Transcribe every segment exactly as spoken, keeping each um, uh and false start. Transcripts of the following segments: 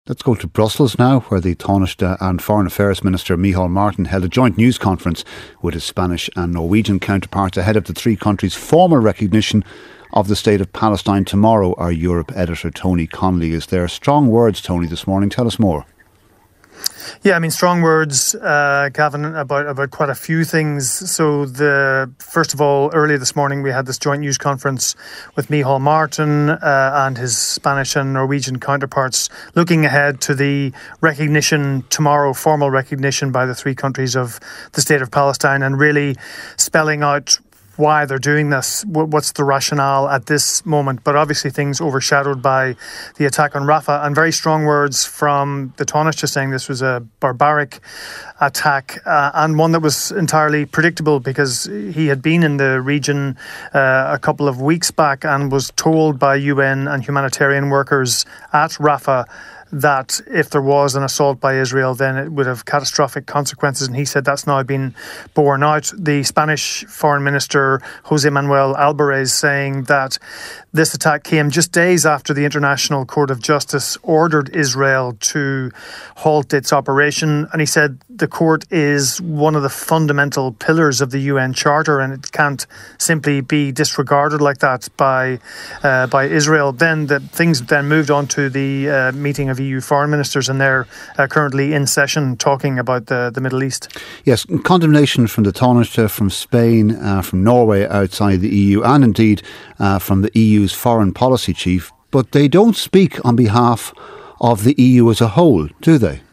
Let's go to Brussels now, where the Taoiseach and Foreign Affairs Minister Micheál Martin held a joint news conference with his Spanish and Norwegian counterparts ahead of the three countries' formal recognition of the State of Palestine tomorrow. Our Europe editor Tony Connolly is there. Strong words, Tony, this morning. Tell us more. Yeah, I mean, strong words, uh, Gavin, about, about quite a few things. So, the first of all, earlier this morning, we had this joint news conference with Micheál Martin uh, and his Spanish and Norwegian counterparts, looking ahead to the recognition tomorrow, formal recognition by the three countries of the State of Palestine, and really spelling out why they're doing this, what's the rationale at this moment. But obviously things overshadowed by the attack on Rafah, and very strong words from the Taoiseach saying this was a barbaric attack uh, and one that was entirely predictable, because he had been in the region uh, a couple of weeks back and was told by U N and humanitarian workers at Rafah that if there was an assault by Israel, then it would have catastrophic consequences. And he said that's now been borne out. The Spanish Foreign Minister, José Manuel Álvarez, saying that this attack came just days after the International Court of Justice ordered Israel to halt its operation. And he said the court is one of the fundamental pillars of the U N Charter, and it can't simply be disregarded like that by uh, by Israel. Then the things then moved on to the uh, meeting of E U foreign ministers, and they're uh, currently in session talking about the, the Middle East. Yes, condemnation from the Taoiseach, from Spain, uh, from Norway outside the E U, and indeed uh, from the E U's foreign policy chief. But they don't speak on behalf of the E U as a whole, do they?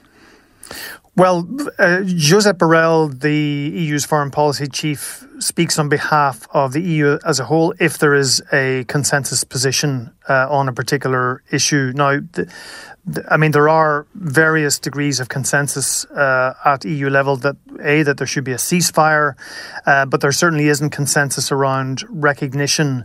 Well, uh, Josep Borrell, the E U's foreign policy chief, speaks on behalf of the E U as a whole if there is a consensus position uh, on a particular issue. Now, the, the, I mean, there are various degrees of consensus uh, at E U level that, A, that there should be a ceasefire, uh, but there certainly isn't consensus around recognition.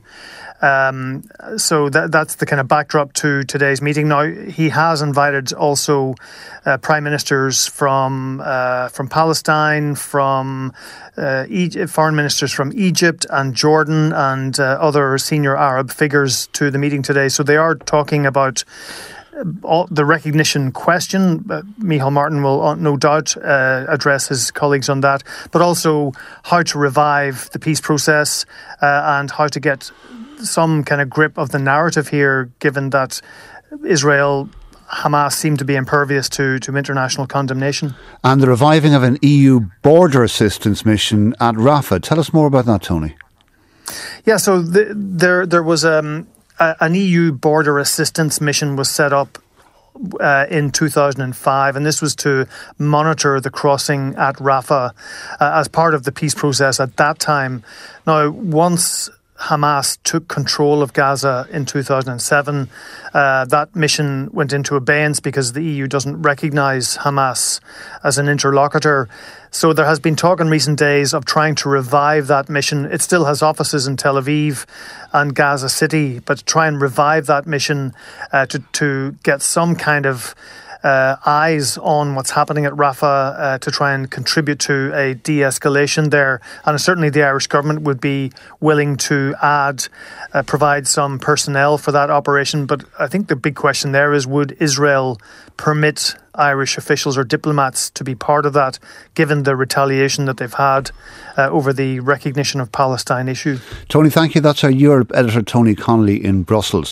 Um, so that, that's the kind of backdrop to today's meeting. Now, he has invited also uh, prime ministers from uh, from Palestine, from uh, Egypt, foreign ministers from Egypt and Jordan, and uh, other senior Arab figures to the meeting today. So they are talking about all the recognition question. Uh, Micheál Martin will uh, no doubt uh, address his colleagues on that, but also how to revive the peace process uh, and how to get some kind of grip of the narrative here, given that Israel, Hamas seem to be impervious to, to international condemnation. And the reviving of an E U border assistance mission at Rafah. Tell us more about that, Tony. Yeah, so the, there there was um, a, an E U border assistance mission was set up Uh, in two thousand five, and this was to monitor the crossing at Rafah uh, as part of the peace process at that time. Now, once Hamas took control of Gaza in two thousand seven, uh, that mission went into abeyance because the E U doesn't recognise Hamas as an interlocutor. So there has been talk in recent days of trying to revive that mission. It still has offices in Tel Aviv and Gaza City, but to try and revive that mission uh, to, to get some kind of Uh, eyes on what's happening at Rafah uh, to try and contribute to a de-escalation there. And certainly the Irish government would be willing to add, uh, provide some personnel for that operation. But I think the big question there is, would Israel permit Irish officials or diplomats to be part of that, given the retaliation that they've had uh, over the recognition of Palestine issue? Tony, thank you. That's our Europe editor, Tony Connolly, in Brussels.